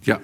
Ja.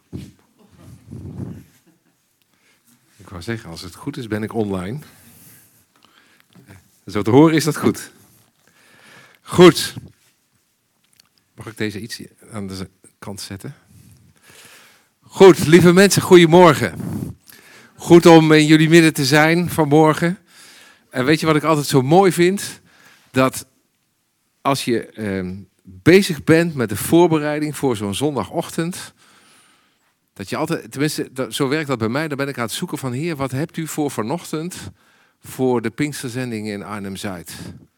Ik wou zeggen, als het goed is, ben ik online. Zo te horen is dat goed. Goed. Mag ik deze iets aan de kant zetten? Goed, lieve mensen, goedemorgen. Goed om in jullie midden te zijn vanmorgen. En weet je wat ik altijd zo mooi vind? Dat als je bezig bent met de voorbereiding voor zo'n zondagochtend, dat je altijd, tenminste zo werkt dat bij mij, dan ben ik aan het zoeken van Heer, wat hebt u voor vanochtend voor de Pinksterzending in Arnhem-Zuid?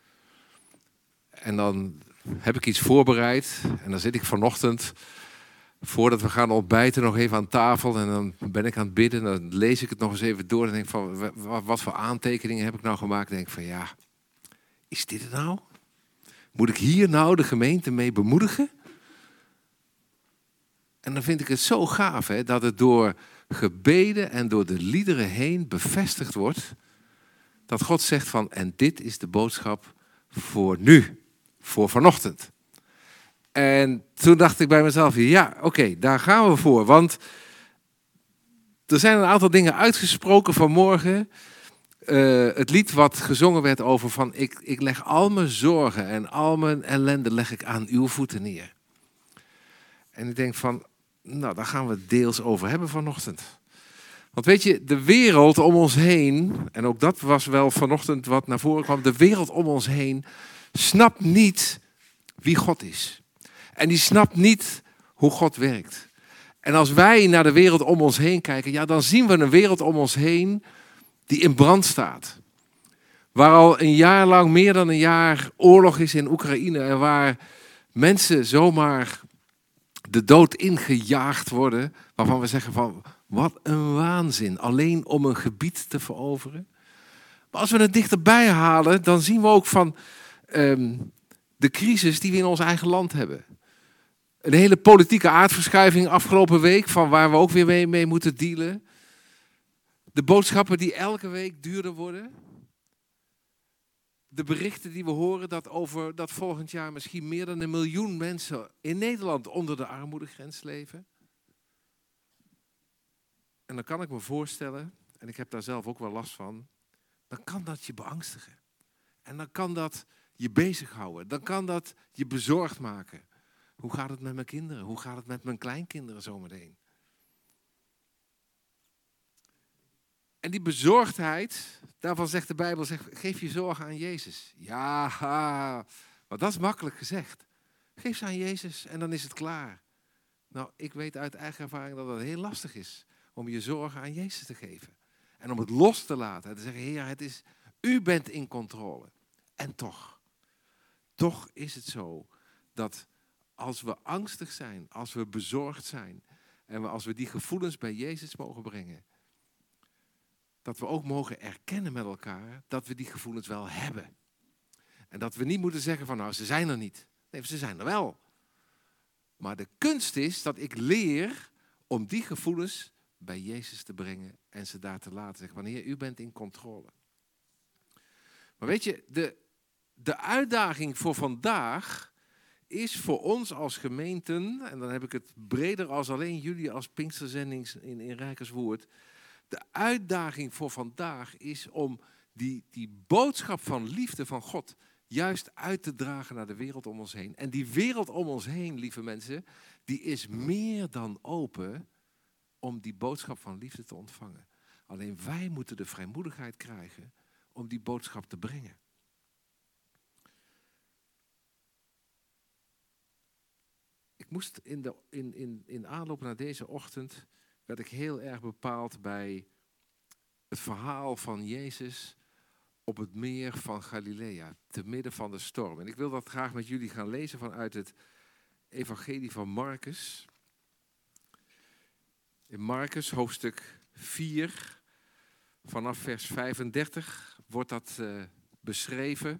En dan heb ik iets voorbereid en dan zit ik vanochtend, voordat we gaan ontbijten, nog even aan tafel en dan ben ik aan het bidden. Dan lees ik het nog eens even door en denk van, wat voor aantekeningen heb ik nou gemaakt? En denk van, ja, is dit het nou? Moet ik hier nou de gemeente mee bemoedigen? En dan vind ik het zo gaaf, hè, dat het door gebeden en door de liederen heen bevestigd wordt, dat God zegt van, en dit is de boodschap voor nu, voor vanochtend. En toen dacht ik bij mezelf, ja, oké, daar gaan we voor. Want er zijn een aantal dingen uitgesproken vanmorgen. Het lied wat gezongen werd over van, ik leg al mijn zorgen en al mijn ellende leg ik aan uw voeten neer. En ik denk van, nou, daar gaan we het deels over hebben vanochtend. Want weet je, de wereld om ons heen, en ook dat was wel vanochtend wat naar voren kwam, de wereld om ons heen snapt niet wie God is. En die snapt niet hoe God werkt. En als wij naar de wereld om ons heen kijken, ja, dan zien we een wereld om ons heen die in brand staat. Waar al een jaar lang, meer dan een jaar, oorlog is in Oekraïne en waar mensen zomaar de dood ingejaagd worden, waarvan we zeggen van, wat een waanzin, alleen om een gebied te veroveren. Maar als we het dichterbij halen, dan zien we ook van de crisis die we in ons eigen land hebben. Een hele politieke aardverschuiving afgelopen week, van waar we ook weer mee moeten dealen. De boodschappen die elke week duurder worden. De berichten die we horen dat volgend jaar misschien meer dan 1 miljoen mensen in Nederland onder de armoedegrens leven. En dan kan ik me voorstellen, en ik heb daar zelf ook wel last van, dan kan dat je beangstigen. En dan kan dat je bezighouden. Dan kan dat je bezorgd maken. Hoe gaat het met mijn kinderen? Hoe gaat het met mijn kleinkinderen zometeen? En die bezorgdheid, daarvan zegt de Bijbel, geef je zorgen aan Jezus. Ja, maar dat is makkelijk gezegd. Geef ze aan Jezus en dan is het klaar. Nou, ik weet uit eigen ervaring dat het heel lastig is om je zorgen aan Jezus te geven. En om het los te laten en te zeggen, Heer, u bent in controle. En toch is het zo dat als we angstig zijn, als we bezorgd zijn en als we die gevoelens bij Jezus mogen brengen, dat we ook mogen erkennen met elkaar dat we die gevoelens wel hebben. En dat we niet moeten zeggen van, nou, ze zijn er niet. Nee, ze zijn er wel. Maar de kunst is dat ik leer om die gevoelens bij Jezus te brengen en ze daar te laten. Zeggen van, Heer, u bent in controle. Maar weet je, de uitdaging voor vandaag is voor ons als gemeenten, en dan heb ik het breder als alleen jullie als Pinksterzending in Rijkerswoerd. De uitdaging voor vandaag is om die boodschap van liefde van God juist uit te dragen naar de wereld om ons heen. En die wereld om ons heen, lieve mensen, die is meer dan open om die boodschap van liefde te ontvangen. Alleen wij moeten de vrijmoedigheid krijgen om die boodschap te brengen. Ik moest in aanloop naar deze ochtend, werd ik heel erg bepaald bij het verhaal van Jezus op het meer van Galilea, te midden van de storm. En ik wil dat graag met jullie gaan lezen vanuit het evangelie van Marcus. In Marcus hoofdstuk 4, vanaf vers 35, wordt dat beschreven.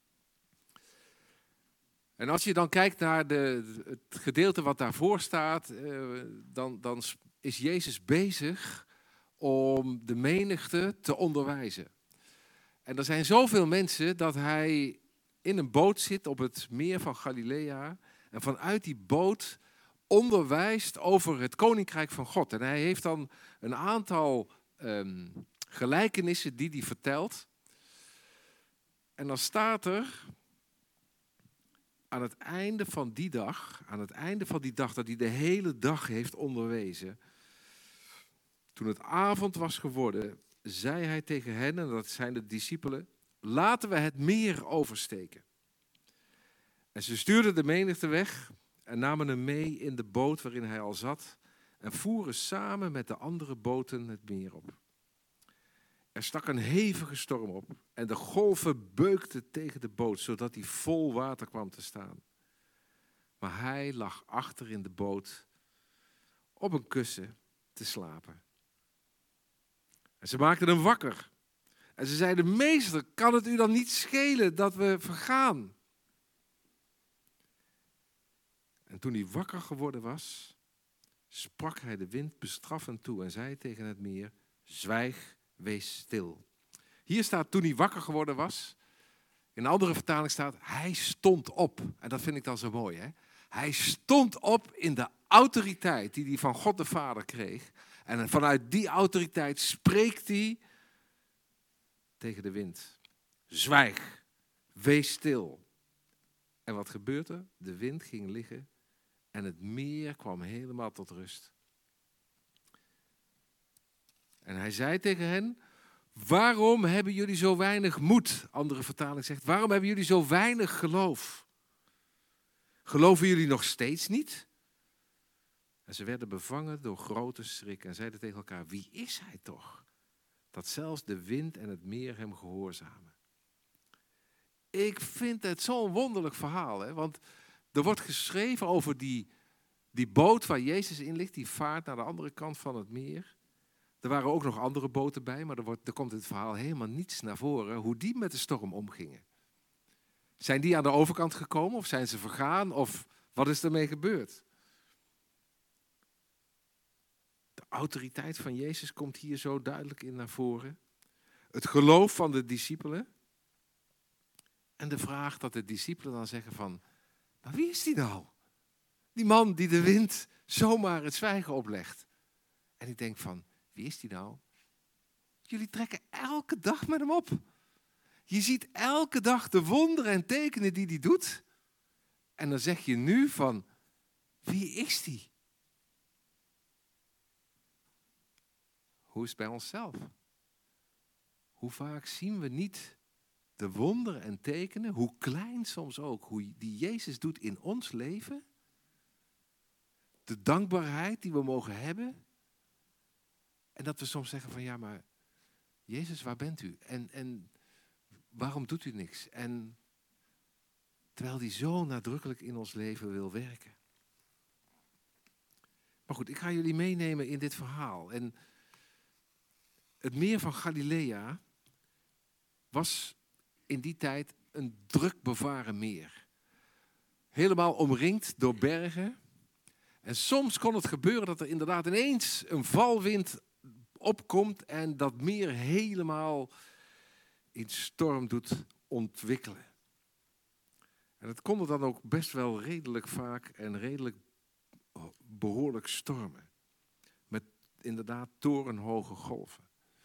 En als je dan kijkt naar het gedeelte wat daarvoor staat, dan is Jezus bezig om de menigte te onderwijzen. En er zijn zoveel mensen dat hij in een boot zit op het meer van Galilea. En vanuit die boot onderwijst over het koninkrijk van God. En hij heeft dan een aantal gelijkenissen die hij vertelt. En dan staat er aan het einde van die dag, dat hij de hele dag heeft onderwezen. Toen het avond was geworden, zei hij tegen hen, en dat zijn de discipelen, laten we het meer oversteken. En ze stuurden de menigte weg en namen hem mee in de boot waarin hij al zat en voeren samen met de andere boten het meer op. Er stak een hevige storm op en de golven beukten tegen de boot, zodat hij vol water kwam te staan. Maar hij lag achter in de boot op een kussen te slapen. En ze maakten hem wakker. En ze zeiden, meester, kan het u dan niet schelen dat we vergaan? En toen hij wakker geworden was, sprak hij de wind bestraffend toe en zei tegen het meer, zwijg, wees stil. Hier staat toen hij wakker geworden was. In een andere vertaling staat, hij stond op. En dat vind ik dan zo mooi, hè? Hij stond op in de autoriteit die hij van God de Vader kreeg. En vanuit die autoriteit spreekt hij tegen de wind. Zwijg, wees stil. En wat gebeurt er? De wind ging liggen en het meer kwam helemaal tot rust. En hij zei tegen hen, waarom hebben jullie zo weinig moed? Andere vertaling zegt, waarom hebben jullie zo weinig geloof? Geloven jullie nog steeds niet? En ze werden bevangen door grote schrik en zeiden tegen elkaar, wie is hij toch? Dat zelfs de wind en het meer hem gehoorzamen. Ik vind het zo'n wonderlijk verhaal, hè? Want er wordt geschreven over die boot waar Jezus in ligt, die vaart naar de andere kant van het meer. Er waren ook nog andere boten bij, maar er komt in het verhaal helemaal niets naar voren hoe die met de storm omgingen. Zijn die aan de overkant gekomen of zijn ze vergaan of wat is ermee gebeurd? De autoriteit van Jezus komt hier zo duidelijk in naar voren. Het geloof van de discipelen. En de vraag dat de discipelen dan zeggen van, maar wie is die nou? Die man die de wind zomaar het zwijgen oplegt. En ik denk van, wie is die nou? Jullie trekken elke dag met hem op. Je ziet elke dag de wonderen en tekenen die hij doet. En dan zeg je nu van, wie is die? Hoe is het bij onszelf? Hoe vaak zien we niet de wonderen en tekenen, hoe klein soms ook, hoe die Jezus doet in ons leven? De dankbaarheid die we mogen hebben. En dat we soms zeggen van, ja maar, Jezus, waar bent u? En waarom doet u niks? En terwijl hij zo nadrukkelijk in ons leven wil werken. Maar goed, ik ga jullie meenemen in dit verhaal. En het meer van Galilea was in die tijd een druk bevaren meer. Helemaal omringd door bergen. En soms kon het gebeuren dat er inderdaad ineens een valwind opkomt en dat meer helemaal in storm doet ontwikkelen. En het kon er dan ook best wel redelijk vaak en redelijk behoorlijk stormen. Met inderdaad torenhoge golven.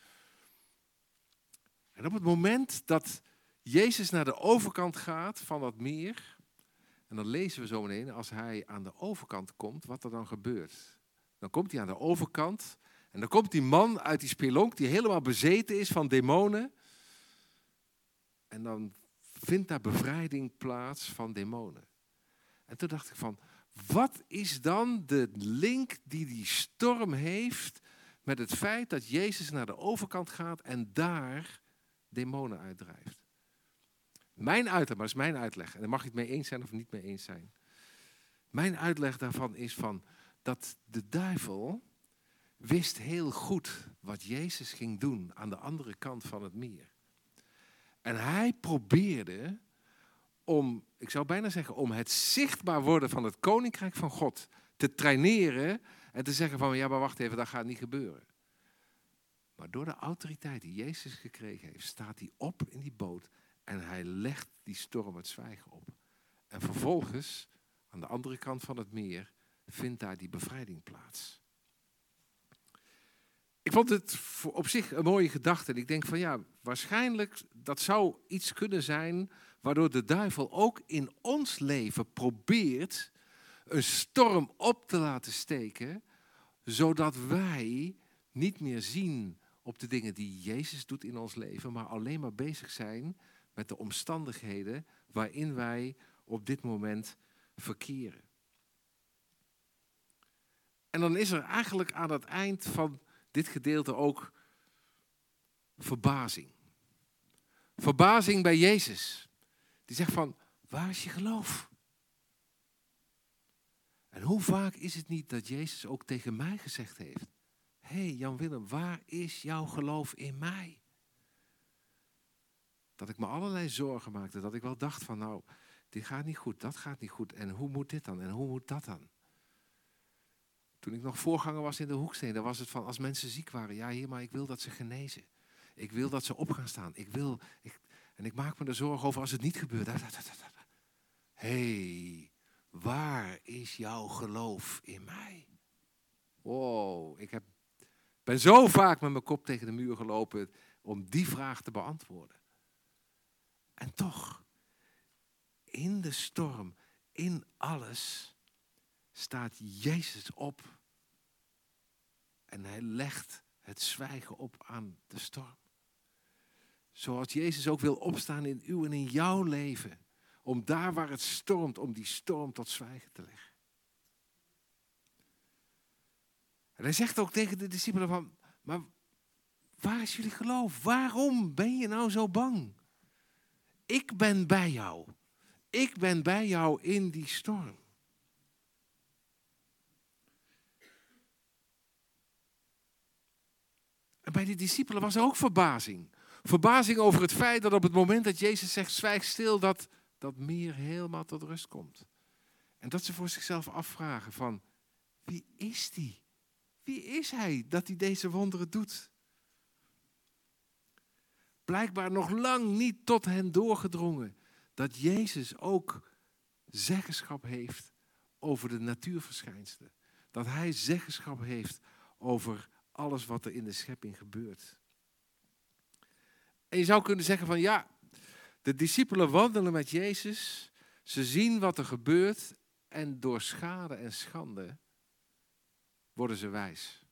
En op het moment dat Jezus naar de overkant gaat van dat meer, en dan lezen we zo meteen, als hij aan de overkant komt, wat er dan gebeurt. Dan komt hij aan de overkant en dan komt die man uit die spelonk die helemaal bezeten is van demonen. En dan vindt daar bevrijding plaats van demonen. En toen dacht ik van, wat is dan de link die storm heeft met het feit dat Jezus naar de overkant gaat en daar demonen uitdrijft? Mijn uitleg, maar dat is mijn uitleg. En daar mag je het mee eens zijn of niet mee eens zijn. Mijn uitleg daarvan is van dat de duivel wist heel goed wat Jezus ging doen aan de andere kant van het meer. En hij probeerde om, ik zou bijna zeggen, om het zichtbaar worden van het koninkrijk van God te traineren en te zeggen van, ja maar wacht even, dat gaat niet gebeuren. Maar door de autoriteit die Jezus gekregen heeft, staat hij op in die boot en hij legt die storm het zwijgen op. En vervolgens, aan de andere kant van het meer, vindt daar die bevrijding plaats. Ik vond het op zich een mooie gedachte. En ik denk van ja, waarschijnlijk dat zou iets kunnen zijn waardoor de duivel ook in ons leven probeert een storm op te laten steken, zodat wij niet meer zien op de dingen die Jezus doet in ons leven, maar alleen maar bezig zijn met de omstandigheden waarin wij op dit moment verkeren. En dan is er eigenlijk aan het eind van dit gedeelte ook verbazing. Verbazing bij Jezus. Die zegt van, waar is je geloof? En hoe vaak is het niet dat Jezus ook tegen mij gezegd heeft, hé Jan-Willem, waar is jouw geloof in mij? Dat ik me allerlei zorgen maakte, dat ik wel dacht van nou, dit gaat niet goed, dat gaat niet goed. En hoe moet dit dan en hoe moet dat dan? Toen ik nog voorganger was in de Hoeksteen, dan was het van als mensen ziek waren. Ja, Heer, maar ik wil dat ze genezen. Ik wil dat ze op gaan staan. En ik maak me er zorgen over als het niet gebeurt. Hé, waar is jouw geloof in mij? Wow, ik ben zo vaak met mijn kop tegen de muur gelopen om die vraag te beantwoorden. En toch, in de storm, in alles, staat Jezus op. En hij legt het zwijgen op aan de storm. Zoals Jezus ook wil opstaan in uw en in jouw leven. Om daar waar het stormt, om die storm tot zwijgen te leggen. En hij zegt ook tegen de discipelen van, maar waar is jullie geloof? Waarom ben je nou zo bang? Ik ben bij jou. Ik ben bij jou in die storm. En bij die discipelen was er ook verbazing. Verbazing over het feit dat op het moment dat Jezus zegt, zwijg stil, dat meer helemaal tot rust komt. En dat ze voor zichzelf afvragen van, wie is die? Wie is hij dat hij deze wonderen doet? Blijkbaar nog lang niet tot hen doorgedrongen dat Jezus ook zeggenschap heeft over de natuurverschijnselen. Dat hij zeggenschap heeft over alles wat er in de schepping gebeurt. En je zou kunnen zeggen van ja, de discipelen wandelen met Jezus. Ze zien wat er gebeurt en door schade en schande worden ze wijs.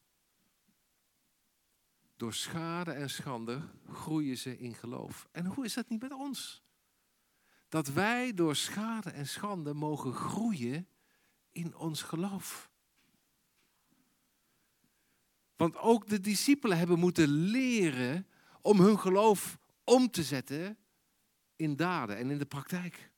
Door schade en schande groeien ze in geloof. En hoe is dat niet met ons? Dat wij door schade en schande mogen groeien in ons geloof. Want ook de discipelen hebben moeten leren om hun geloof om te zetten in daden en in de praktijk.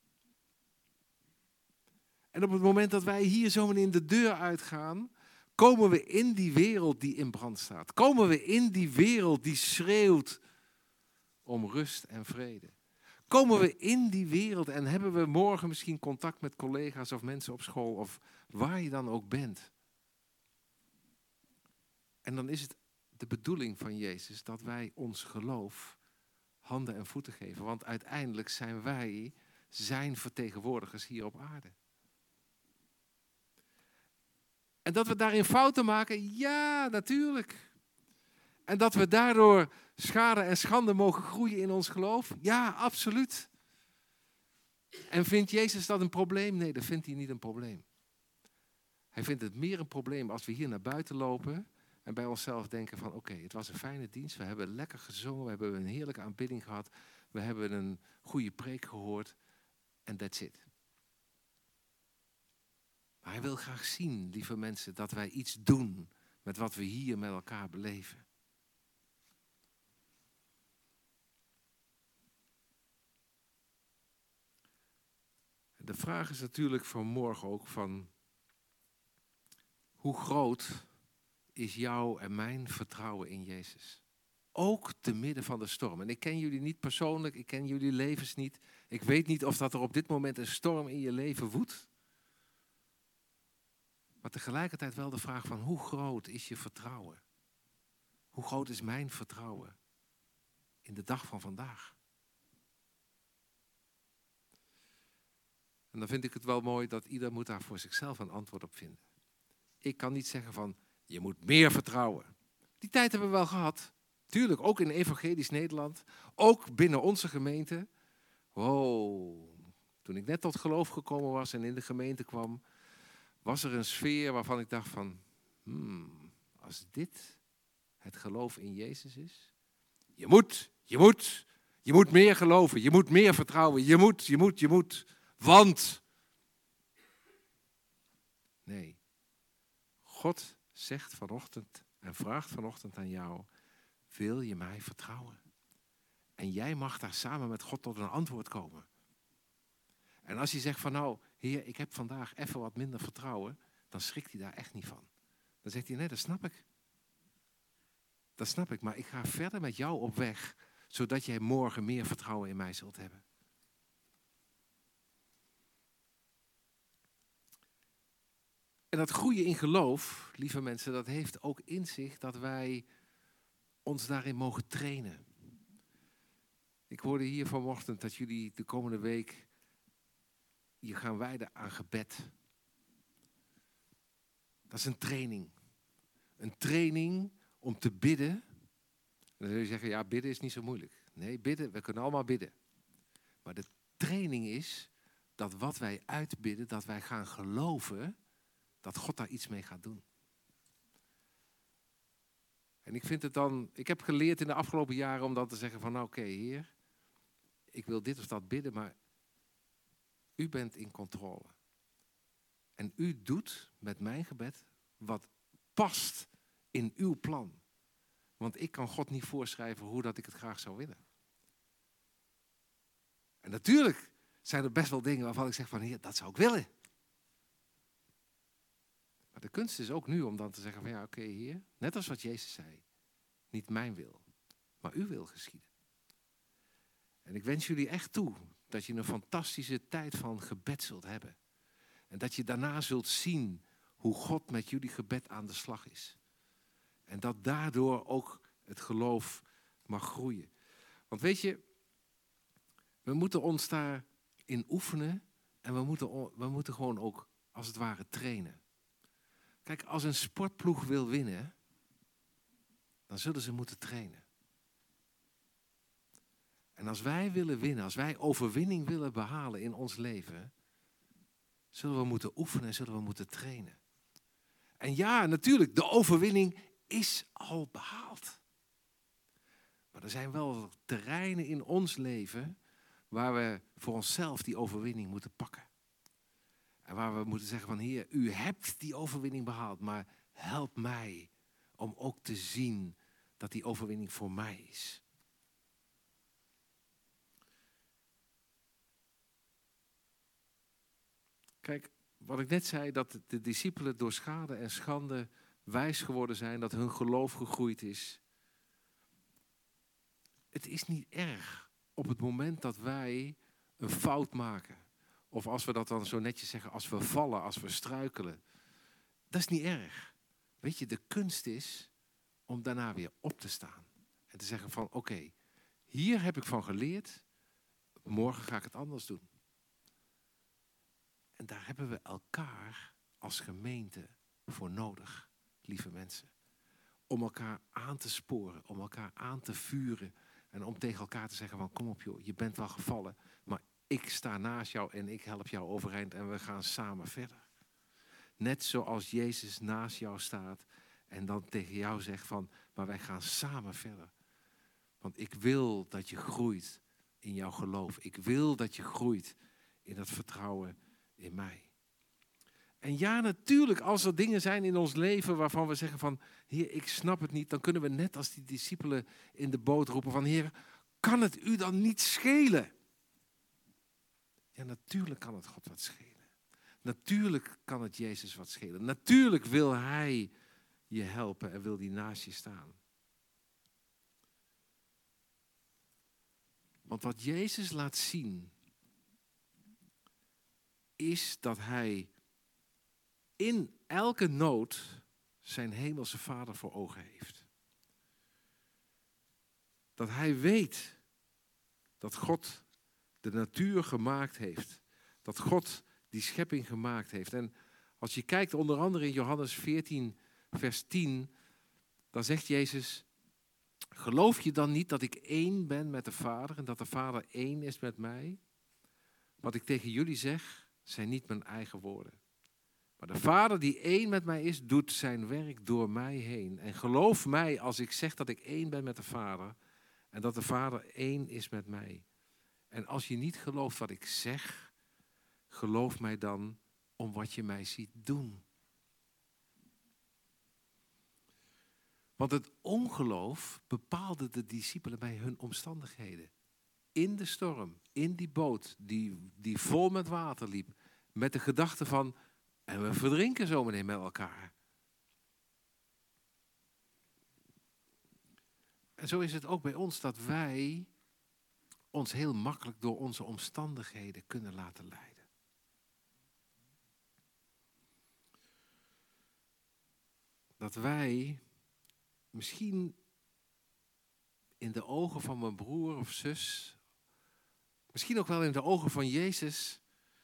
En op het moment dat wij hier zo in de deur uitgaan, komen we in die wereld die in brand staat. Komen we in die wereld die schreeuwt om rust en vrede. Komen we in die wereld en hebben we morgen misschien contact met collega's of mensen op school of waar je dan ook bent. En dan is het de bedoeling van Jezus dat wij ons geloof handen en voeten geven. Want uiteindelijk zijn wij zijn vertegenwoordigers hier op aarde. En dat we daarin fouten maken, ja, natuurlijk. En dat we daardoor schade en schande mogen groeien in ons geloof, ja, absoluut. En vindt Jezus dat een probleem? Nee, dat vindt hij niet een probleem. Hij vindt het meer een probleem als we hier naar buiten lopen en bij onszelf denken van oké, het was een fijne dienst, we hebben lekker gezongen, we hebben een heerlijke aanbidding gehad, we hebben een goede preek gehoord en that's it. Maar hij wil graag zien, lieve mensen, dat wij iets doen met wat we hier met elkaar beleven. De vraag is natuurlijk vanmorgen ook van, hoe groot is jouw en mijn vertrouwen in Jezus? Ook te midden van de storm. En ik ken jullie niet persoonlijk, ik ken jullie levens niet. Ik weet niet of dat er op dit moment een storm in je leven woedt. Maar tegelijkertijd wel de vraag van, hoe groot is je vertrouwen? Hoe groot is mijn vertrouwen in de dag van vandaag? En dan vind ik het wel mooi dat ieder moet daar voor zichzelf een antwoord op vinden. Ik kan niet zeggen van, je moet meer vertrouwen. Die tijd hebben we wel gehad. Tuurlijk, ook in evangelisch Nederland. Ook binnen onze gemeente. Wow. Toen ik net tot geloof gekomen was en in de gemeente kwam, was er een sfeer waarvan ik dacht van, als dit het geloof in Jezus is. Je moet meer geloven, je moet meer vertrouwen, je moet. Want, nee, God zegt vanochtend en vraagt vanochtend aan jou, wil je mij vertrouwen? En jij mag daar samen met God tot een antwoord komen. En als je zegt van nou, Heer, ik heb vandaag even wat minder vertrouwen, dan schrikt hij daar echt niet van. Dan zegt hij, nee, dat snap ik. Dat snap ik, maar ik ga verder met jou op weg, zodat jij morgen meer vertrouwen in mij zult hebben. En dat groeien in geloof, lieve mensen, dat heeft ook in zich dat wij ons daarin mogen trainen. Ik hoorde hier vanochtend dat jullie de komende week je gaan wijden aan gebed. Dat is een training. Een training om te bidden. En dan zul je zeggen, ja, bidden is niet zo moeilijk. Nee, bidden, we kunnen allemaal bidden. Maar de training is dat wat wij uitbidden, dat wij gaan geloven dat God daar iets mee gaat doen. En ik vind het dan, ik heb geleerd in de afgelopen jaren om dan te zeggen van, nou oké, Heer, ik wil dit of dat bidden, maar u bent in controle. En u doet met mijn gebed wat past in uw plan. Want ik kan God niet voorschrijven hoe dat ik het graag zou willen. En natuurlijk zijn er best wel dingen waarvan ik zeg van, Heer, dat zou ik willen. Maar de kunst is ook nu om dan te zeggen van, ja oké, Heer, net als wat Jezus zei. Niet mijn wil, maar uw wil geschieden. En ik wens jullie echt toe dat je een fantastische tijd van gebed zult hebben. En dat je daarna zult zien hoe God met jullie gebed aan de slag is. En dat daardoor ook het geloof mag groeien. Want weet je, we moeten ons daarin oefenen en we moeten gewoon ook als het ware trainen. Kijk, als een sportploeg wil winnen, dan zullen ze moeten trainen. En als wij willen winnen, als wij overwinning willen behalen in ons leven, zullen we moeten oefenen en zullen we moeten trainen. En ja, natuurlijk, de overwinning is al behaald. Maar er zijn wel terreinen in ons leven waar we voor onszelf die overwinning moeten pakken. En waar we moeten zeggen van, Heer, u hebt die overwinning behaald, maar help mij om ook te zien dat die overwinning voor mij is. Kijk, wat ik net zei, dat de discipelen door schade en schande wijs geworden zijn, dat hun geloof gegroeid is. Het is niet erg op het moment dat wij een fout maken. Of als we dat dan zo netjes zeggen, als we vallen, als we struikelen. Dat is niet erg. Weet je, de kunst is om daarna weer op te staan. En te zeggen van, oké, hier heb ik van geleerd. Morgen ga ik het anders doen. En daar hebben we elkaar als gemeente voor nodig, lieve mensen. Om elkaar aan te sporen, om elkaar aan te vuren. En om tegen elkaar te zeggen van, kom op joh, je bent wel gevallen. Maar ik sta naast jou en ik help jou overeind en we gaan samen verder. Net zoals Jezus naast jou staat en dan tegen jou zegt van, maar wij gaan samen verder. Want ik wil dat je groeit in jouw geloof. Ik wil dat je groeit in dat vertrouwen in mij. En ja, natuurlijk, als er dingen zijn in ons leven waarvan we zeggen van, Heer, ik snap het niet, dan kunnen we net als die discipelen in de boot roepen van, Heer, kan het u dan niet schelen? Ja, natuurlijk kan het God wat schelen. Natuurlijk kan het Jezus wat schelen. Natuurlijk wil Hij je helpen en wil hij naast je staan. Want wat Jezus laat zien, is dat Hij in elke nood zijn hemelse Vader voor ogen heeft. Dat Hij weet dat God de natuur gemaakt heeft. Dat God die schepping gemaakt heeft. En Als je kijkt onder andere in Johannes 14, vers 10, dan zegt Jezus: geloof je dan niet dat ik één ben met de Vader en dat de Vader één is met mij? Wat ik tegen jullie zeg, zijn niet mijn eigen woorden. Maar de Vader die één met mij is, doet zijn werk door mij heen. En geloof mij als ik zeg dat ik één ben met de Vader en dat de Vader één is met mij. En als je niet gelooft wat ik zeg, geloof mij dan om wat je mij ziet doen. Want het ongeloof bepaalde de discipelen bij hun omstandigheden. In de storm, in die boot die vol met water liep. Met de gedachte van, en we verdrinken zo meteen met elkaar. En zo is het ook bij ons dat wij ons heel makkelijk door onze omstandigheden kunnen laten leiden. Dat wij misschien in de ogen van mijn broer of zus, misschien ook wel in de ogen van Jezus,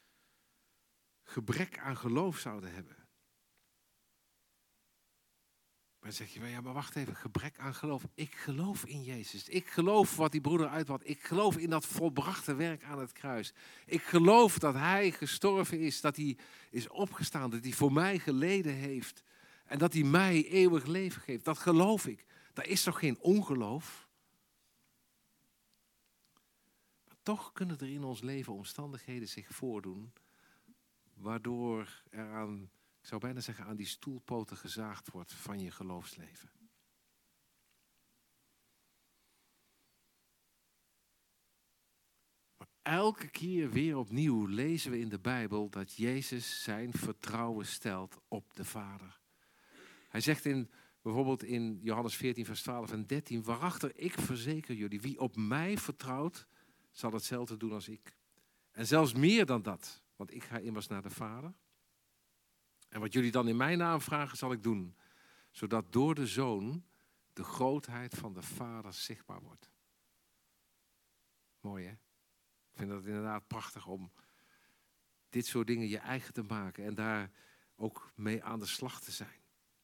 gebrek aan geloof zouden hebben. Maar dan zeg je, ja, maar wacht even, gebrek aan geloof. Ik geloof in Jezus. Ik geloof wat die broeder uitwat. Ik geloof in dat volbrachte werk aan het kruis. Ik geloof dat hij gestorven is, dat hij is opgestaan, dat hij voor mij geleden heeft. En dat hij mij eeuwig leven geeft. Dat geloof ik. Daar is toch geen ongeloof? Maar toch kunnen er in ons leven omstandigheden zich voordoen, waardoor er aan, ik zou bijna zeggen, aan die stoelpoten gezaagd wordt van je geloofsleven. Maar elke keer weer opnieuw lezen we in de Bijbel dat Jezus zijn vertrouwen stelt op de Vader. Hij zegt bijvoorbeeld in Johannes 14, vers 12 en 13, waarachtig ik verzeker jullie, wie op mij vertrouwt, zal hetzelfde doen als ik. En zelfs meer dan dat, want ik ga immers naar de Vader. En wat jullie dan in mijn naam vragen, zal ik doen, zodat door de Zoon de grootheid van de Vader zichtbaar wordt. Mooi, hè? Ik vind dat inderdaad prachtig om dit soort dingen je eigen te maken en daar ook mee aan de slag te zijn.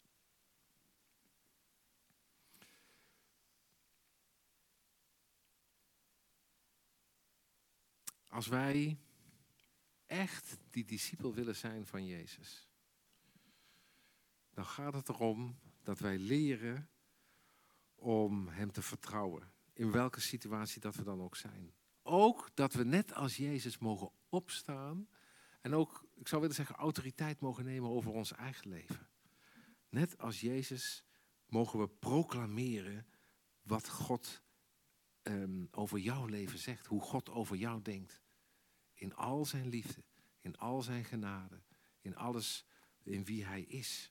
Als wij echt die discipel willen zijn van Jezus, dan gaat het erom dat wij leren om hem te vertrouwen. In welke situatie dat we dan ook zijn. Ook dat we net als Jezus mogen opstaan en ook, ik zou willen zeggen, autoriteit mogen nemen over ons eigen leven. Net als Jezus mogen we proclameren wat God over jouw leven zegt. Hoe God over jou denkt. In al zijn liefde, in al zijn genade, in alles in wie hij is.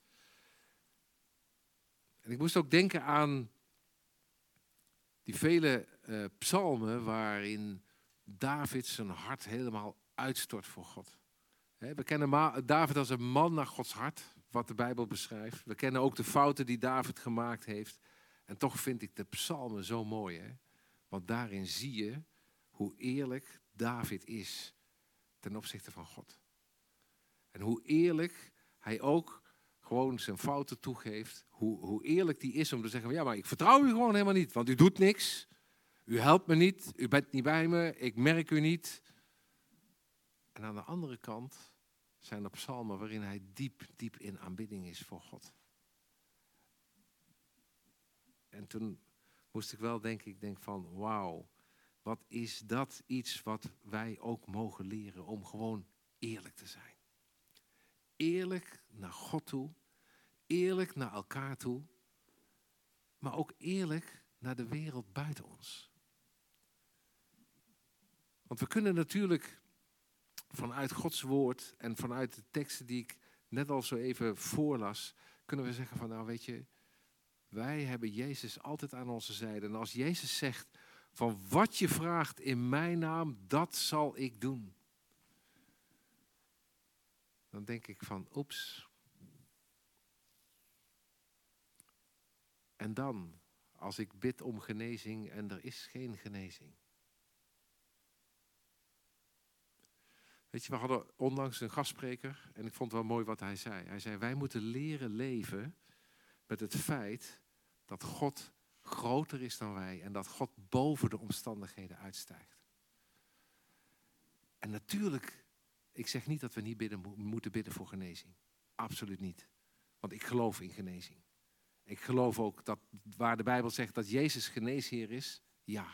En ik moest ook denken aan die vele psalmen waarin David zijn hart helemaal uitstort voor God. We kennen David als een man naar Gods hart, wat de Bijbel beschrijft. We kennen ook de fouten die David gemaakt heeft. En toch vind ik de psalmen zo mooi. Hè? Want daarin zie je hoe eerlijk David is ten opzichte van God. En hoe eerlijk hij ook gewoon zijn fouten toegeeft. Hoe eerlijk die is om te zeggen, ja, maar ik vertrouw u gewoon helemaal niet. Want u doet niks. U helpt me niet. U bent niet bij me. Ik merk u niet. En aan de andere kant zijn er psalmen waarin hij diep, diep in aanbidding is voor God. En toen moest ik wel denken van, wauw, wat is dat iets wat wij ook mogen leren om gewoon eerlijk te zijn. Eerlijk naar God toe, eerlijk naar elkaar toe, maar ook eerlijk naar de wereld buiten ons. Want we kunnen natuurlijk vanuit Gods woord en vanuit de teksten die ik net al zo even voorlas, kunnen we zeggen van, nou weet je, wij hebben Jezus altijd aan onze zijde. En als Jezus zegt van wat je vraagt in mijn naam, dat zal ik doen. Dan denk ik van, oeps. En dan, als ik bid om genezing en er is geen genezing. Weet je, we hadden onlangs een gastspreker en ik vond het wel mooi wat hij zei. Hij zei, wij moeten leren leven met het feit dat God groter is dan wij en dat God boven de omstandigheden uitstijgt. En natuurlijk, ik zeg niet dat we niet moeten bidden voor genezing. Absoluut niet. Want ik geloof in genezing. Ik geloof ook dat waar de Bijbel zegt dat Jezus geneesheer is, ja.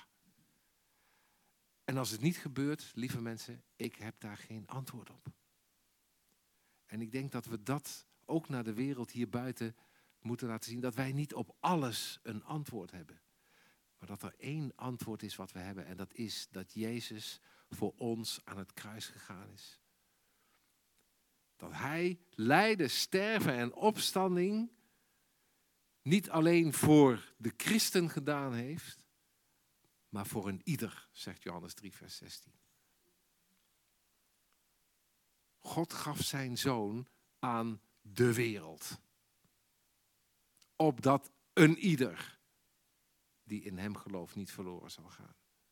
En als het niet gebeurt, lieve mensen, ik heb daar geen antwoord op. En ik denk dat we dat ook naar de wereld hier buiten moeten laten zien. Dat wij niet op alles een antwoord hebben. Maar dat er één antwoord is wat we hebben. En dat is dat Jezus voor ons aan het kruis gegaan is. Dat hij lijden, sterven en opstanding niet alleen voor de christen gedaan heeft, maar voor een ieder, zegt Johannes 3, vers 16. God gaf zijn zoon aan de wereld. Opdat een ieder die in hem gelooft niet verloren zal gaan.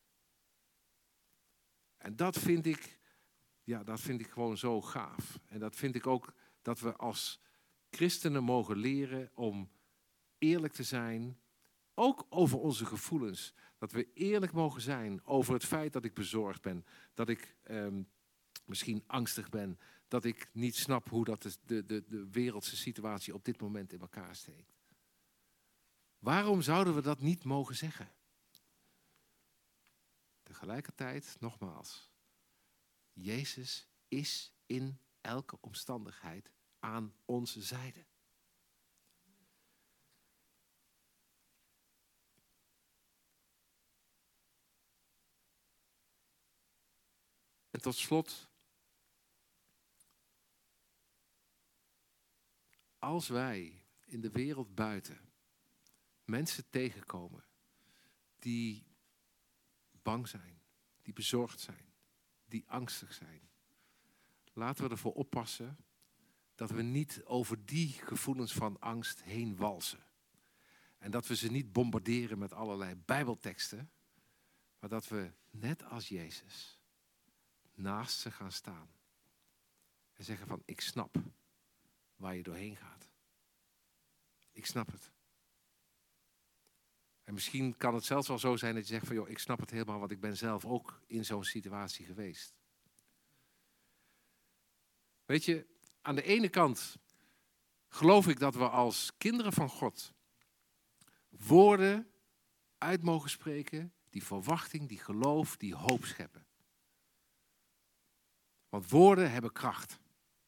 En dat vind ik gewoon zo gaaf. En dat vind ik ook dat we als christenen mogen leren om eerlijk te zijn, ook over onze gevoelens. Dat we eerlijk mogen zijn over het feit dat ik bezorgd ben, dat ik misschien angstig ben, dat ik niet snap hoe dat de wereldse situatie op dit moment in elkaar steekt. Waarom zouden we dat niet mogen zeggen? Tegelijkertijd, nogmaals, Jezus is in elke omstandigheid aan onze zijde. En tot slot, als wij in de wereld buiten mensen tegenkomen die bang zijn, die bezorgd zijn, die angstig zijn, laten we ervoor oppassen dat we niet over die gevoelens van angst heen walsen. En dat we ze niet bombarderen met allerlei Bijbelteksten, maar dat we, net als Jezus, naast ze gaan staan. En zeggen van, ik snap waar je doorheen gaat. Ik snap het. En misschien kan het zelfs wel zo zijn dat je zegt van, joh, ik snap het helemaal, want ik ben zelf ook in zo'n situatie geweest. Weet je, aan de ene kant geloof ik dat we als kinderen van God woorden uit mogen spreken die verwachting, die geloof, die hoop scheppen. Want woorden hebben kracht.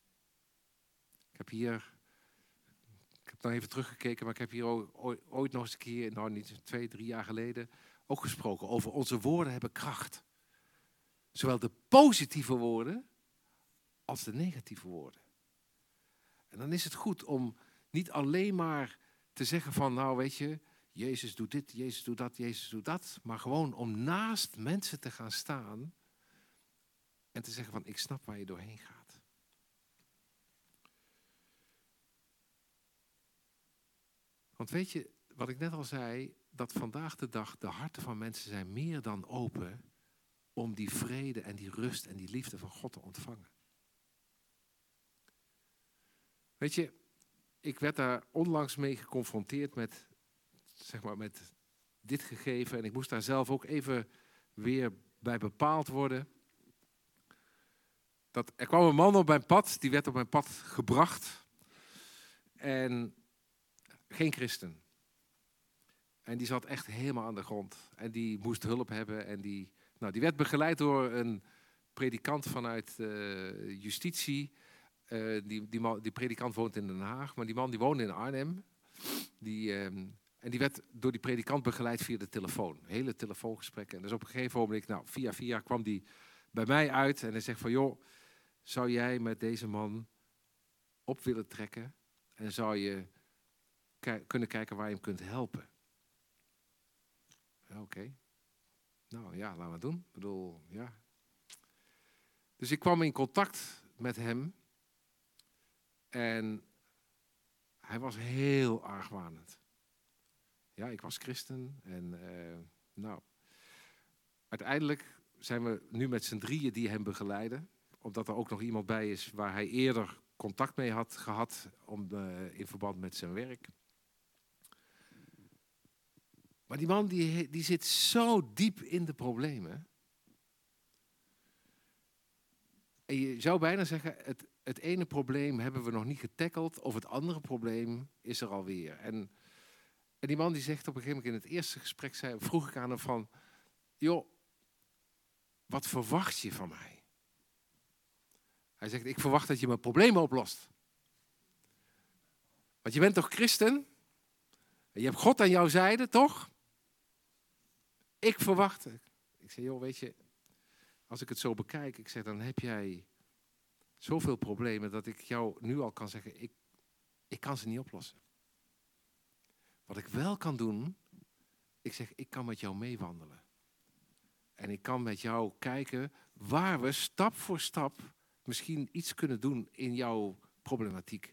Ik heb nog even teruggekeken, maar ik heb hier ooit nog eens een keer, nou niet 2, 3 jaar geleden, ook gesproken over onze woorden hebben kracht. Zowel de positieve woorden als de negatieve woorden. En dan is het goed om niet alleen maar te zeggen van, nou weet je, Jezus doet dit, Jezus doet dat, Jezus doet dat. Maar gewoon om naast mensen te gaan staan en te zeggen van, ik snap waar je doorheen gaat. Want weet je, wat ik net al zei, dat vandaag de dag de harten van mensen zijn meer dan open om die vrede en die rust en die liefde van God te ontvangen. Weet je, ik werd daar onlangs mee geconfronteerd met dit gegeven. En ik moest daar zelf ook even weer bij bepaald worden. Er kwam een man op mijn pad, die werd op mijn pad gebracht. En geen christen. En die zat echt helemaal aan de grond. En die moest hulp hebben. En die werd begeleid door een predikant vanuit justitie. Die predikant woont in Den Haag, maar die man die woonde in Arnhem. En die werd door die predikant begeleid via de telefoon. Hele telefoongesprekken. En dus op een gegeven moment, via kwam die bij mij uit. En hij zegt van, joh, zou jij met deze man op willen trekken? En zou je kunnen kijken waar je hem kunt helpen? Ja, oké. Nou ja, laten we het doen. Ik bedoel, ja. Dus ik kwam in contact met hem. En hij was heel argwanend. Ja, ik was christen. En uiteindelijk zijn we nu met z'n drieën die hem begeleiden omdat er ook nog iemand bij is waar hij eerder contact mee had gehad in verband met zijn werk. Maar die man die zit zo diep in de problemen. En je zou bijna zeggen, het ene probleem hebben we nog niet getackeld, of het andere probleem is er alweer. En die man die zegt op een gegeven moment in het eerste gesprek, vroeg ik aan hem van, joh, wat verwacht je van mij? Hij zegt, ik verwacht dat je mijn problemen oplost. Want je bent toch christen? Je hebt God aan jouw zijde, toch? Ik verwacht. Ik zeg, joh, weet je, als ik het zo bekijk, ik zeg, dan heb jij zoveel problemen dat ik jou nu al kan zeggen, ik kan ze niet oplossen. Wat ik wel kan doen, ik zeg, ik kan met jou meewandelen. En ik kan met jou kijken waar we stap voor stap misschien iets kunnen doen in jouw problematiek.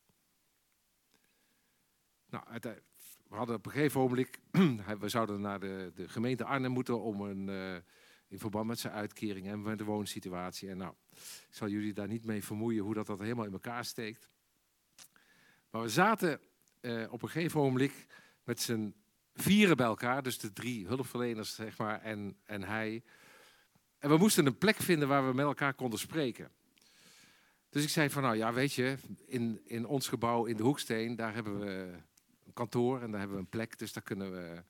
Nou, we hadden op een gegeven ogenblik, we zouden naar de gemeente Arnhem moeten om in verband met zijn uitkering en met de woonsituatie. En nou, ik zal jullie daar niet mee vermoeien hoe dat helemaal in elkaar steekt. Maar we zaten op een gegeven ogenblik met z'n vieren bij elkaar, dus de 3 hulpverleners, zeg maar, en hij. En we moesten een plek vinden waar we met elkaar konden spreken. Dus ik zei van, nou ja, weet je, in ons gebouw in de Hoeksteen, daar hebben we een kantoor en daar hebben we een plek, dus daar kunnen we.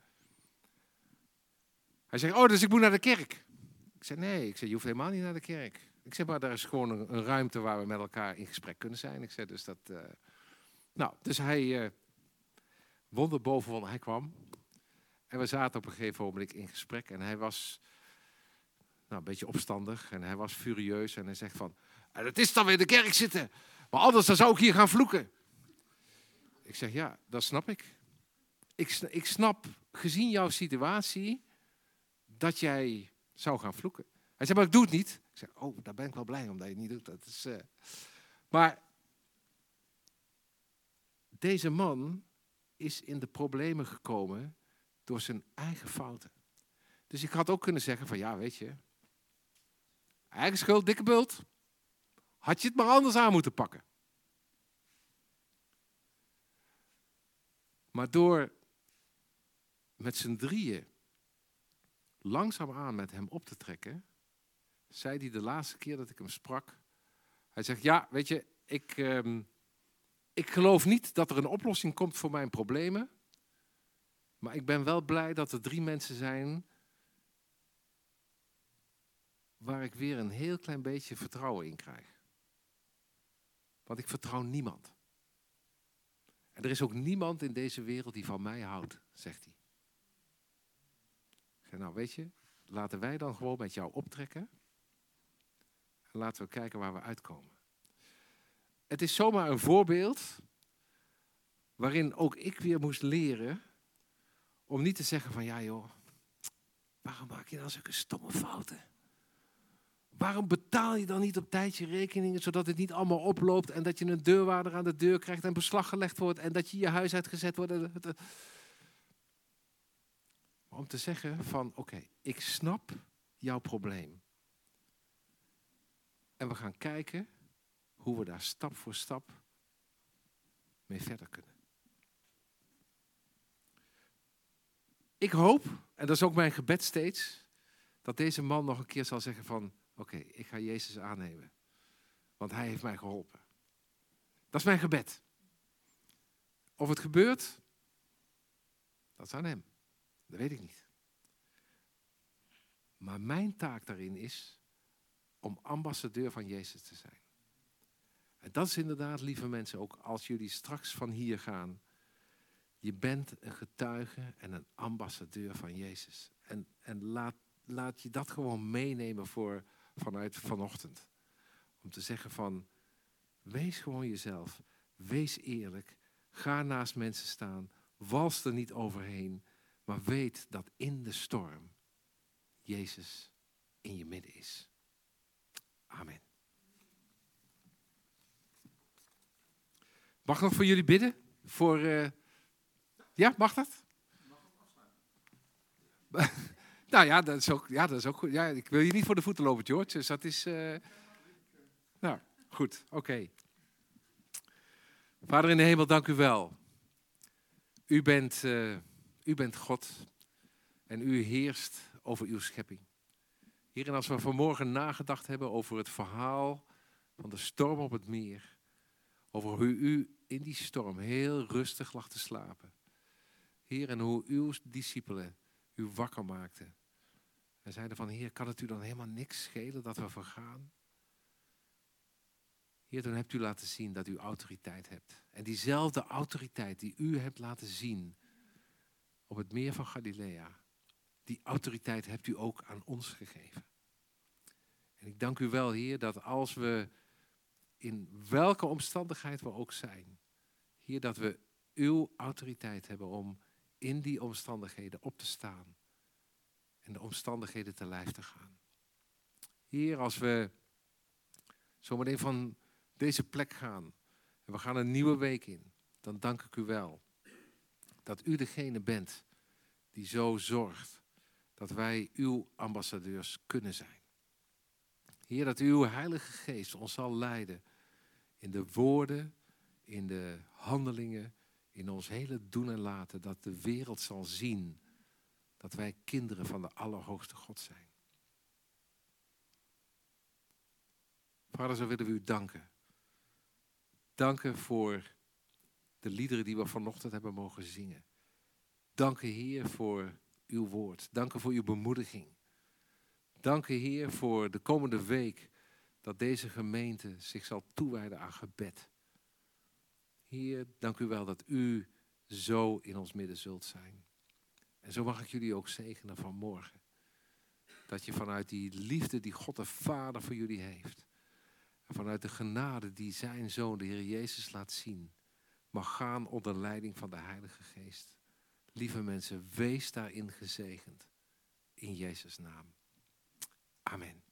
Hij zegt, oh, dus ik moet naar de kerk. Ik zei, nee, je hoeft helemaal niet naar de kerk. Ik zeg, maar daar is gewoon een ruimte waar we met elkaar in gesprek kunnen zijn. Ik zei, dus dat. Nou, dus hij wonder boven, hij kwam. En we zaten op een gegeven moment in gesprek en hij was een beetje opstandig en hij was furieus en hij zegt van, het is dan weer de kerk zitten, maar anders dan zou ik hier gaan vloeken. Ik zeg, ja, dat snap ik. Ik snap, gezien jouw situatie, dat jij zou gaan vloeken. Hij zei, maar ik doe het niet. Ik zeg, oh, daar ben ik wel blij om dat je het niet doet. Dat is, Maar deze man is in de problemen gekomen door zijn eigen fouten. Dus ik had ook kunnen zeggen van, ja, weet je, eigen schuld, dikke bult. Had je het maar anders aan moeten pakken. Maar door met z'n drieën langzaamaan met hem op te trekken, zei hij de laatste keer dat ik hem sprak, hij zegt, ja, weet je, ik geloof niet dat er een oplossing komt voor mijn problemen, maar ik ben wel blij dat er 3 mensen zijn waar ik weer een heel klein beetje vertrouwen in krijg. Want ik vertrouw niemand. En er is ook niemand in deze wereld die van mij houdt, zegt hij. Ik zeg, nou weet je, laten wij dan gewoon met jou optrekken. En laten we kijken waar we uitkomen. Het is zomaar een voorbeeld waarin ook ik weer moest leren om niet te zeggen van, ja joh, waarom maak je nou zulke stomme fouten? Waarom betaal je dan niet op tijd je rekeningen, zodat het niet allemaal oploopt en dat je een deurwaarder aan de deur krijgt en beslag gelegd wordt en dat je huis uitgezet wordt? Maar om te zeggen van, oké, ik snap jouw probleem. En we gaan kijken hoe we daar stap voor stap mee verder kunnen. Ik hoop, en dat is ook mijn gebed steeds, dat deze man nog een keer zal zeggen van, oké, ik ga Jezus aannemen. Want hij heeft mij geholpen. Dat is mijn gebed. Of het gebeurt, dat is aan hem. Dat weet ik niet. Maar mijn taak daarin is om ambassadeur van Jezus te zijn. En dat is inderdaad, lieve mensen, ook als jullie straks van hier gaan. Je bent een getuige en een ambassadeur van Jezus. En laat je dat gewoon meenemen vanuit vanochtend. Om te zeggen van, wees gewoon jezelf. Wees eerlijk. Ga naast mensen staan. Wals er niet overheen. Maar weet dat in de storm Jezus in je midden is. Amen. Mag ik nog voor jullie bidden? Ja, mag dat? Nou ja, dat is ook goed. Ja, ik wil je niet voor de voeten lopen, George. Dus dat is. Nou, goed, oké. Vader in de hemel, dank u wel. U bent God en u heerst over uw schepping. Heer, en als we vanmorgen nagedacht hebben over het verhaal van de storm op het meer, over hoe u in die storm heel rustig lag te slapen. Heer, en hoe uw discipelen u wakker maakten. En zeiden van, Heer, kan het u dan helemaal niks schelen dat we vergaan? Heer, dan hebt u laten zien dat u autoriteit hebt. En diezelfde autoriteit die u hebt laten zien op het meer van Galilea, die autoriteit hebt u ook aan ons gegeven. En ik dank u wel, Heer, dat als we in welke omstandigheid we ook zijn, Heer, dat we uw autoriteit hebben om in die omstandigheden op te staan en de omstandigheden te lijf te gaan. Heer, als we zometeen van deze plek gaan en we gaan een nieuwe week in, dan dank ik u wel dat u degene bent die zo zorgt dat wij uw ambassadeurs kunnen zijn. Heer, dat uw Heilige Geest ons zal leiden in de woorden, in de handelingen, in ons hele doen en laten, dat de wereld zal zien dat wij kinderen van de Allerhoogste God zijn. Vader, zo willen we u danken. Danken voor de liederen die we vanochtend hebben mogen zingen. Dank u, Heer, voor uw woord. Dank u voor uw bemoediging. Dank u, Heer, voor de komende week dat deze gemeente zich zal toewijden aan gebed. Heer, dank u wel dat u zo in ons midden zult zijn. En zo mag ik jullie ook zegenen vanmorgen. Dat je vanuit die liefde die God de Vader voor jullie heeft, en vanuit de genade die zijn Zoon, de Heer Jezus, laat zien, mag gaan onder leiding van de Heilige Geest. Lieve mensen, wees daarin gezegend. In Jezus' naam. Amen.